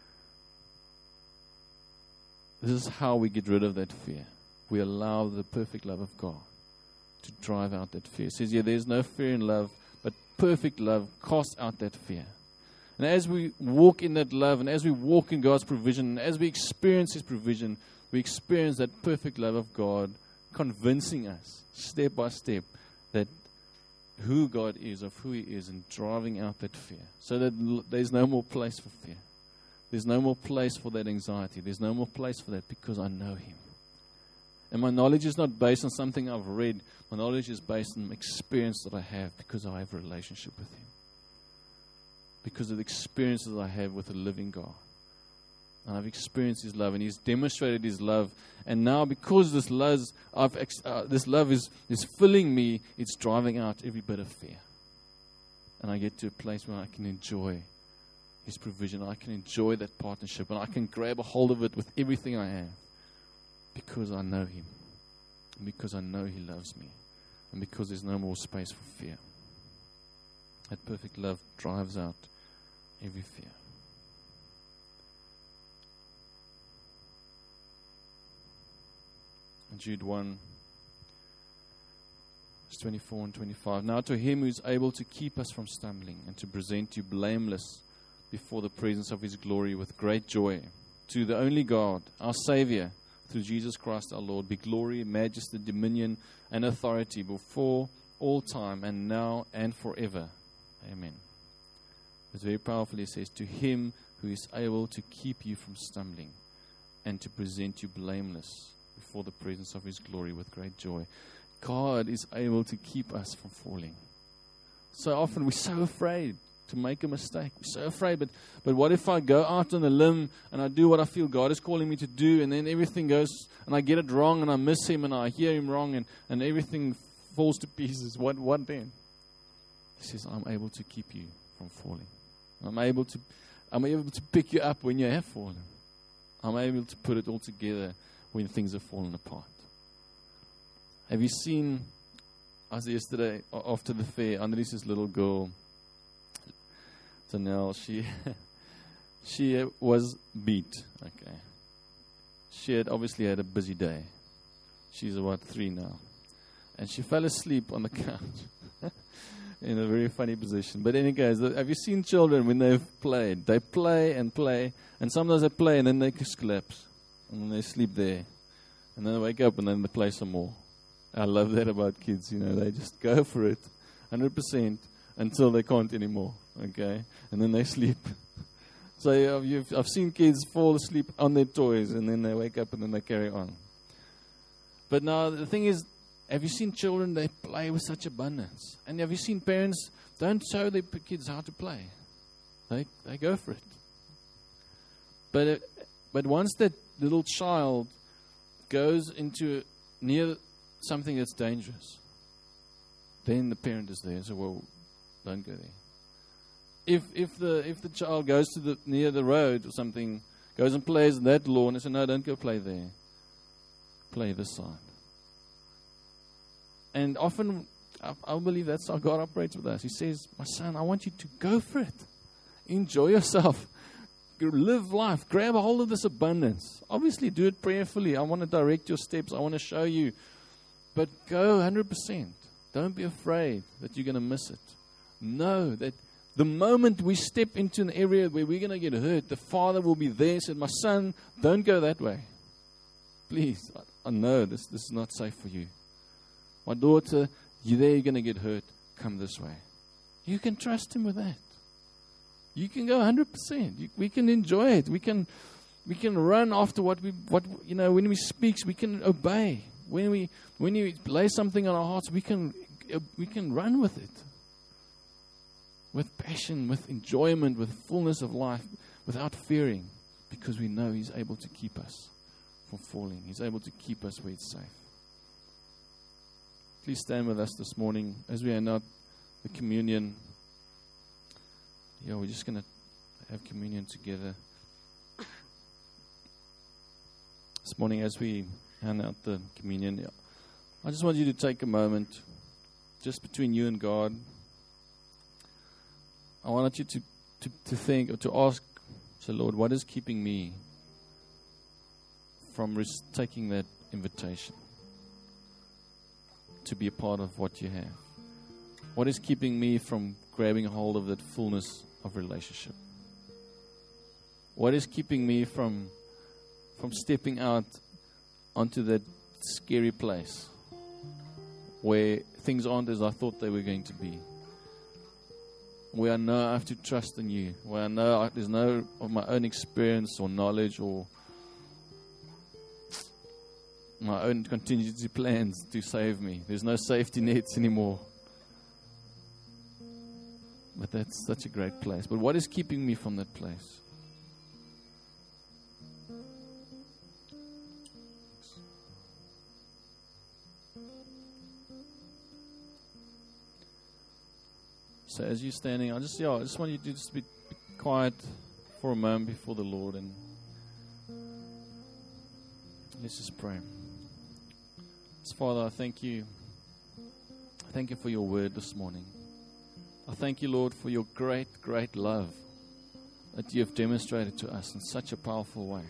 This is how we get rid of that fear. We allow the perfect love of God to drive out that fear. It says, there's no fear in love, but perfect love casts out that fear. And as we walk in that love, and as we walk in God's provision, and as we experience His provision, we experience that perfect love of God convincing us, step by step, that who God is, of who He is, and driving out that fear. So that there's no more place for fear. There's no more place for that anxiety. There's no more place for that, because I know Him. And my knowledge is not based on something I've read. My knowledge is based on experience that I have, because I have a relationship with Him. Because of the experiences I have with the living God. And I've experienced His love, and He's demonstrated His love. And now, because this love is filling me, it's driving out every bit of fear. And I get to a place where I can enjoy His provision. I can enjoy that partnership, and I can grab a hold of it with everything I have. Because I know Him, and because I know He loves me, and because there's no more space for fear. That perfect love drives out every fear. And Jude 1, verse 24 and 25. Now to Him who is able to keep us from stumbling, and to present you blameless before the presence of His glory with great joy, to the only God, our Savior, through Jesus Christ our Lord, be glory, majesty, dominion, and authority before all time, and now and forever. Amen. It's very powerfully, it says, to Him who is able to keep you from stumbling, and to present you blameless before the presence of His glory with great joy. God is able to keep us from falling. So often we're so afraid to make a mistake. We're so afraid, but what if I go out on a limb and I do what I feel God is calling me to do, and then everything goes, and I get it wrong, and I miss Him, and I hear Him wrong, and everything falls to pieces. What then? He says, I'm able to keep you from falling. I'm able to pick you up when you have fallen. I'm able to put it all together when things have fallen apart. Have you seen, I was yesterday after the fair, Annelies's little girl, Janelle, she was beat. Okay, she had obviously had a busy day. She's about 3 now, and she fell asleep on the couch in a very funny position. But anyways, have you seen children when they've played? They play and play, and sometimes they play and then they just collapse. and then they sleep there. And then they wake up and then they play some more. I love that about kids, they just go for it 100% until they can't anymore, okay? And then they sleep. So I've seen kids fall asleep on their toys and then they wake up and then they carry on. But now the thing is, have you seen children, they play with such abundance? And have you seen parents don't show their kids how to play? They go for it. But once that little child goes into near something that's dangerous, then the parent is there. So, well, don't go there. If the child goes to near the road or something, goes and plays on that lawn, and say, no, don't go play there. Play this side. And often, I believe that's how God operates with us. He says, my son, I want you to go for it. Enjoy yourself. Live life. Grab a hold of this abundance. Obviously, do it prayerfully. I want to direct your steps. I want to show you. But go 100%. Don't be afraid that you're going to miss it. Know that the moment we step into an area where we're going to get hurt, the Father will be there and said, my son, don't go that way. Please, I know this is not safe for you. My daughter, you're going to get hurt. Come this way. You can trust Him with that. You can go 100%. We can enjoy it. We can run after when we speak, we can obey. When we lay something on our hearts, we can run with it. With passion, with enjoyment, with fullness of life, without fearing, because we know He's able to keep us from falling. He's able to keep us where it's safe. Please stand with us this morning as we hand out the communion. We're just going to have communion together. This morning as we hand out the communion, I just want you to take a moment just between you and God. I want you to think or to ask, so Lord, what is keeping me from taking that invitation to be a part of what you have? What is keeping me from grabbing a hold of that fullness of relationship? What is keeping me from stepping out onto that scary place where things aren't as I thought they were going to be? Where I know I have to trust in you. Where I know there's no of my own experience or knowledge or my own contingency plans to save me. There's no safety nets anymore. But that's such a great place. But what is keeping me from that place? So as you're standing, I just want you to just be quiet for a moment before the Lord, and let's just pray. So Father, I thank you. I thank you for your word this morning. I thank you, Lord, for your great, great love that you have demonstrated to us in such a powerful way.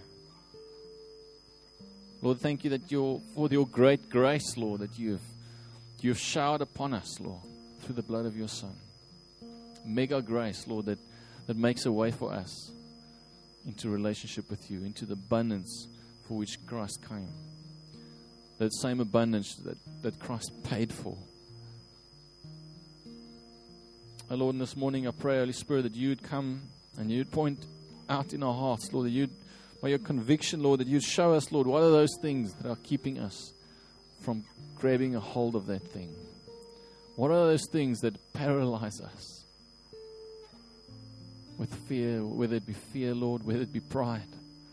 Lord, thank you for your great grace, Lord, that you have showered upon us, Lord, through the blood of your Son. Mega grace, Lord, that makes a way for us into relationship with you, into the abundance for which Christ came. That same abundance that Christ paid for. Oh Lord, this morning I pray, Holy Spirit, that you would come and you would point out in our hearts, Lord, that you'd, by your conviction, Lord, that you'd show us, Lord, what are those things that are keeping us from grabbing a hold of that thing? What are those things that paralyze us with fear, whether it be fear, Lord, whether it be pride?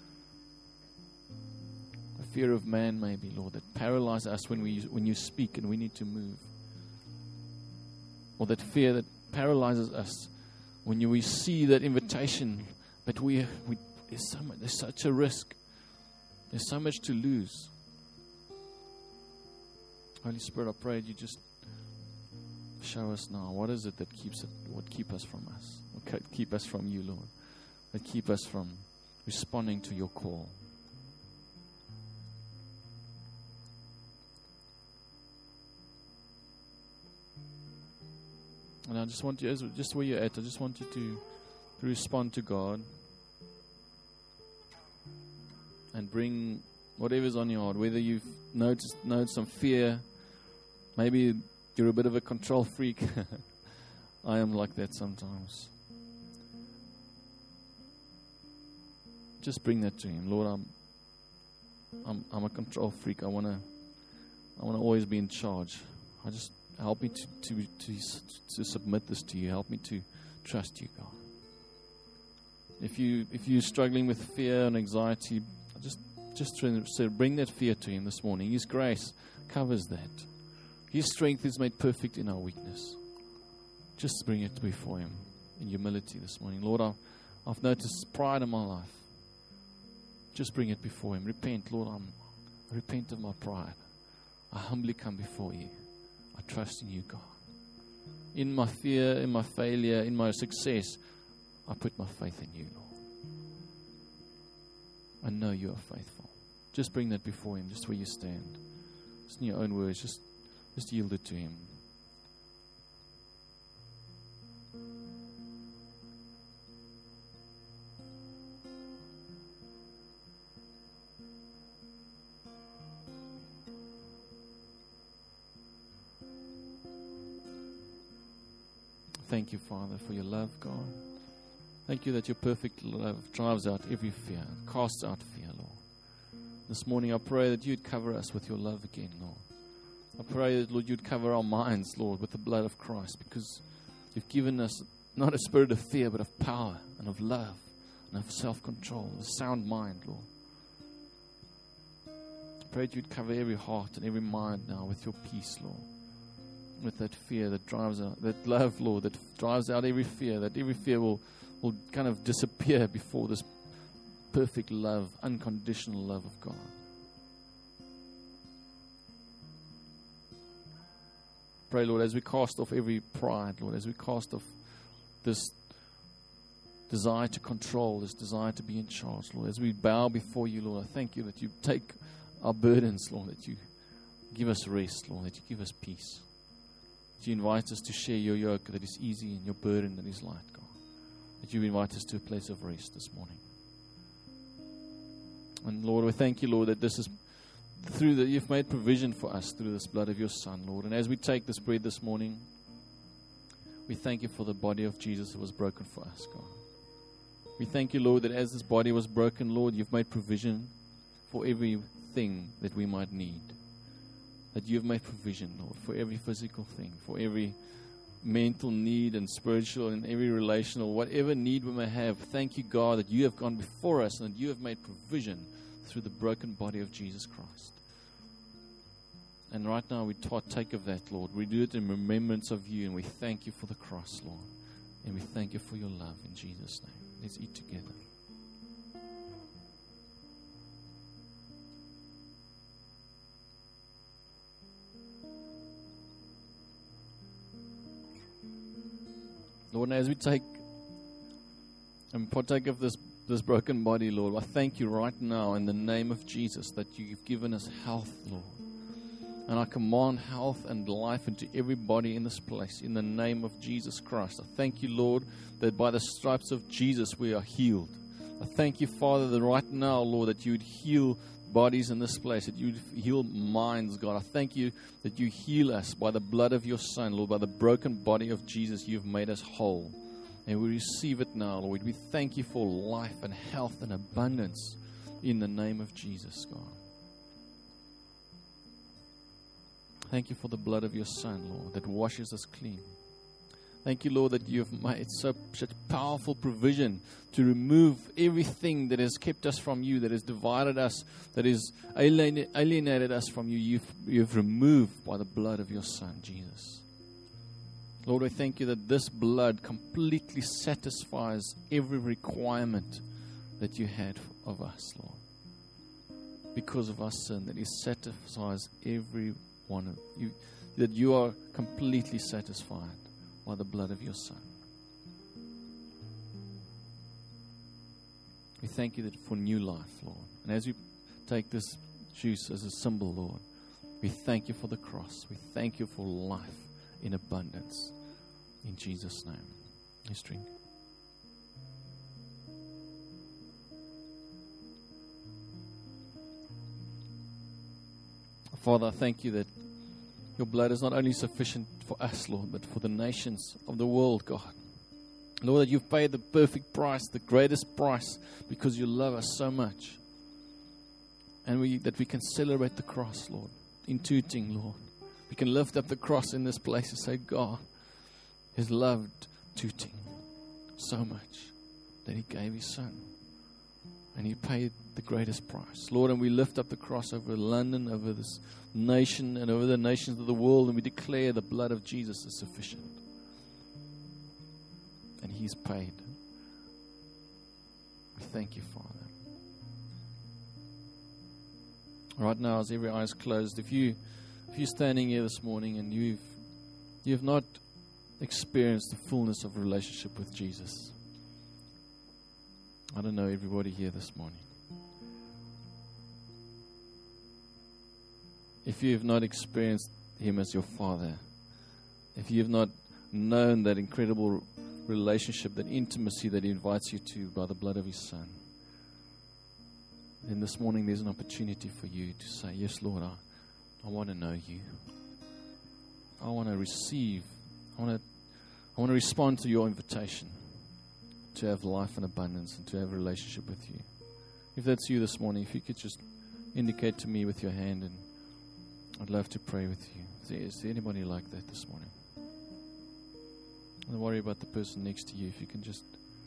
The fear of man, maybe, Lord, that paralyze us when you speak and we need to move. Or that fear that paralyzes us when we see that invitation, but there's such a risk. There's so much to lose. Holy Spirit, I pray you just show us now. What is it that would keep us from us? What keep us from you, Lord? That keep us from responding to your call. And I just want you, just where you're at, I just want you to respond to God. and bring whatever's on your heart. Whether you've noticed some fear, maybe you're a bit of a control freak. I am like that sometimes. Just bring that to Him. Lord, I'm a control freak. I wanna always be in charge. Help me to submit this to You. Help me to trust You, God. If you're struggling with fear and anxiety, just bring that fear to Him this morning. His grace covers that. His strength is made perfect in our weakness. Just bring it before Him in humility this morning. Lord, I've noticed pride in my life. Just bring it before Him. Repent, Lord. I repent of my pride. I humbly come before You. I trust in You, God. In my fear, in my failure, in my success, I put my faith in You, Lord. I know You are faithful. Just bring that before Him, just where you stand. Just in your own words, just yield it to Him. Thank You, Father, for Your love, God. Thank You that Your perfect love drives out every fear, casts out fear, Lord. This morning I pray that You'd cover us with Your love again, Lord. I pray that, Lord, You'd cover our minds, Lord, with the blood of Christ, because You've given us not a spirit of fear, but of power and of love and of self-control, a sound mind, Lord. I pray that You'd cover every heart and every mind now with Your peace, Lord. With that fear that drives out, that love, Lord, that drives out every fear, that every fear will kind of disappear before this perfect love, unconditional love of God. Pray, Lord, as we cast off every pride, Lord, as we cast off this desire to control, this desire to be in charge, Lord, as we bow before You, Lord, I thank You that You take our burdens, Lord, that You give us rest, Lord, that You give us peace. You invite us to share Your yoke that is easy and Your burden that is light, God. That You invite us to a place of rest this morning. And Lord, we thank You, Lord, that this is through that You've made provision for us through this blood of Your Son, Lord. And as we take this bread this morning, we thank You for the body of Jesus that was broken for us, God. We thank You, Lord, that as this body was broken, Lord, You've made provision for everything that we might need. That You've made provision, Lord, for every physical thing, for every mental need and spiritual and every relational, whatever need we may have. Thank You, God, that You have gone before us and that You have made provision through the broken body of Jesus Christ. And right now we partake of that, Lord. We do it in remembrance of You, and we thank You for the cross, Lord. And we thank You for Your love in Jesus' name. Let's eat together. Lord, and as we take and partake of this broken body, Lord, I thank You right now in the name of Jesus that You've given us health, Lord. And I command health and life into everybody in this place in the name of Jesus Christ. I thank You, Lord, that by the stripes of Jesus we are healed. I thank You, Father, that right now, Lord, that You would heal bodies in this place, that You would heal minds, God. I thank You that You heal us by the blood of Your Son, Lord, by the broken body of Jesus. You've made us whole. And we receive it now, Lord. We thank You for life and health and abundance in the name of Jesus, God. Thank You for the blood of Your Son, Lord, that washes us clean. Thank You, Lord, that You've made such powerful provision to remove everything that has kept us from You, that has divided us, that has alienated us from You. You've removed by the blood of Your Son, Jesus. Lord, I thank You that this blood completely satisfies every requirement that You had of us, Lord. Because of our sin, that it satisfies every one of You, that You are completely satisfied by the blood of Your Son. We thank You that for new life, Lord. And as we take this juice as a symbol, Lord, we thank You for the cross. We thank You for life in abundance. In Jesus' name. Let's drink. Father, I thank you that your blood is not only sufficient for us, Lord, but for the nations of the world, God. Lord, that you've paid the perfect price, the greatest price, because you love us so much. And that we can celebrate the cross, Lord, in Tooting, Lord. We can lift up the cross in this place and say, God has loved Tooting so much that he gave his son. And he paid the greatest price. Lord, and we lift up the cross over London, over this nation, and over the nations of the world, and we declare the blood of Jesus is sufficient. And he's paid. We thank you, Father. Right now, as every eye is closed, if you're standing here this morning and you've not experienced the fullness of relationship with Jesus, I don't know everybody here this morning. If you have not experienced him as your Father, if you have not known that incredible relationship, that intimacy that he invites you to by the blood of his Son, then this morning there's an opportunity for you to say, yes, Lord, I want to know you. I want to receive. I want to respond to your invitation to have life in abundance and to have a relationship with you. If that's you this morning, if you could just indicate to me with your hand, and I'd love to pray with you. Is there anybody like that this morning? Don't worry about the person next to you. If you can just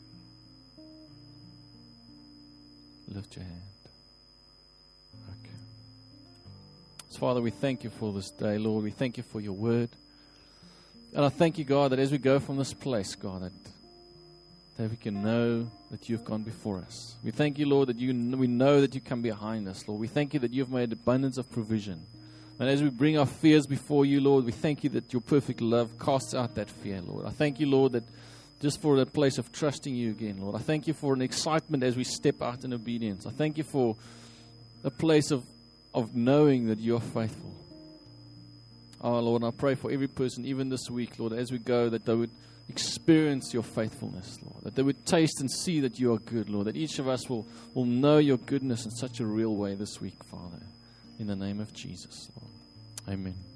lift your hand. Okay. So, Father, we thank you for this day, Lord. We thank you for your word. And I thank you, God, that as we go from this place, God, that we can know that you've gone before us. We thank you, Lord, that we know that you come behind us, Lord. We thank you that you've made abundance of provision. And as we bring our fears before you, Lord, we thank you that your perfect love casts out that fear, Lord. I thank you, Lord, that just for a place of trusting you again, Lord. I thank you for an excitement as we step out in obedience. I thank you for a place of knowing that you are faithful. Oh, Lord, I pray for every person, even this week, Lord, as we go, that they would experience your faithfulness, Lord. That they would taste and see that you are good, Lord. That each of us will know your goodness in such a real way this week, Father. In the name of Jesus, Lord. Amen.